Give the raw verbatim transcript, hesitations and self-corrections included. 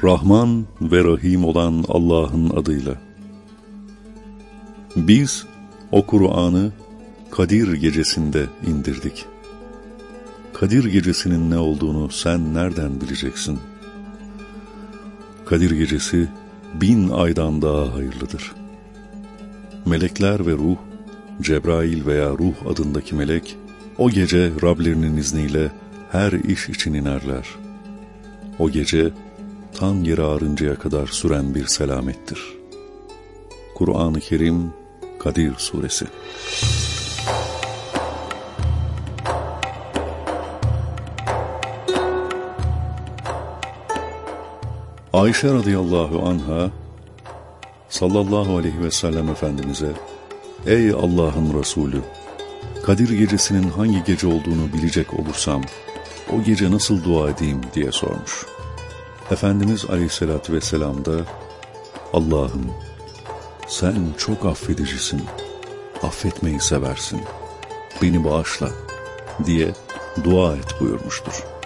Rahman ve Rahim olan Allah'ın adıyla. Biz o Kur'an'ı Kadir gecesinde indirdik. Kadir gecesinin ne olduğunu sen nereden bileceksin? Kadir gecesi bin aydan daha hayırlıdır. Melekler ve ruh, Cebrail veya ruh adındaki melek, o gece Rablerinin izniyle her iş için inerler. O gece tan yeri ağrıncaya kadar süren bir selamettir. Kur'an-ı Kerim, Kadir Suresi. Ayşe radıyallahu anha, sallallahu aleyhi ve sellem Efendimiz'e, ''Ey Allah'ın Resulü, Kadir gecesinin hangi gece olduğunu bilecek olursam, o gece nasıl dua edeyim?'' diye sormuş. Efendimiz aleyhissalatü vesselam da, ''Allah'ım, sen çok affedicisin, affetmeyi seversin, beni bağışla'' diye dua et buyurmuştur.